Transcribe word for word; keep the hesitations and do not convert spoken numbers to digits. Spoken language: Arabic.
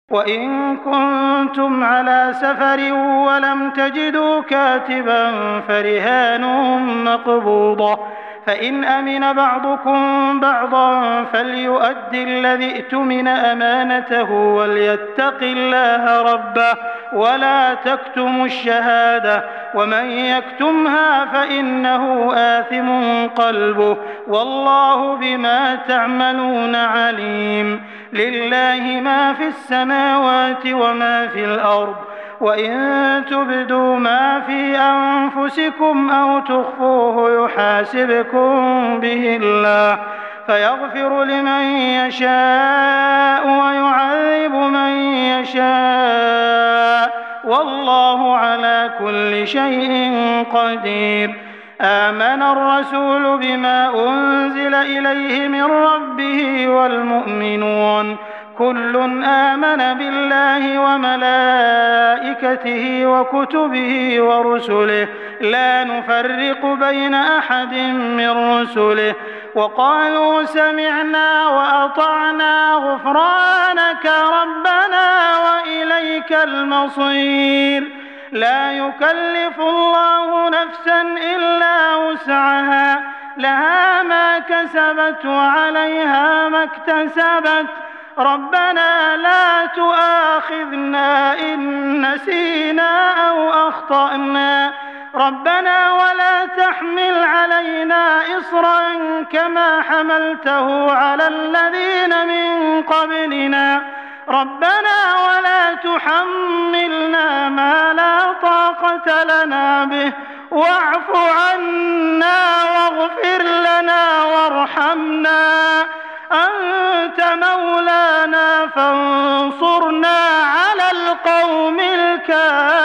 وإن كنتم على سفر ولم تجدوا كاتبا فرهان مقبوضة، فإن أمن بعضكم بعضا فليؤد الذي ائتمن أمانته وليتق الله ربه ولا تكتموا الشهادة ومن يكتمها فإنه آثم قلبه والله بما تعملون عليم. لله ما في السماوات وما في الأرض، وإن تبدوا ما في أنفسكم أو تخفوه يحاسبكم به الله فيغفر لمن يشاء ويعذب من يشاء والله على كل شيء قدير. آمن الرسول بما أنزل إليه من ربه والمؤمنون كل آمن بالله وملائكته وكتبه ورسله لا نفرق بين أحد من رسله وقالوا سمعنا وأطعنا غفرانك ربنا وإليك المصير. لا يكلف الله نفسا إلا وسعها لها ما كسبت وعليها ما اكتسبت ربنا لا تؤاخذنا إن نسينا أو أخطأنا ربنا ولا تحمل علينا إصرا كما حملته على الذين من قبلنا ربنا ولا تحملنا ما لا طاقة لنا به واعف عنا واغفر لنا وارحمنا أنت مولانا فانصرنا على القوم الكافرين.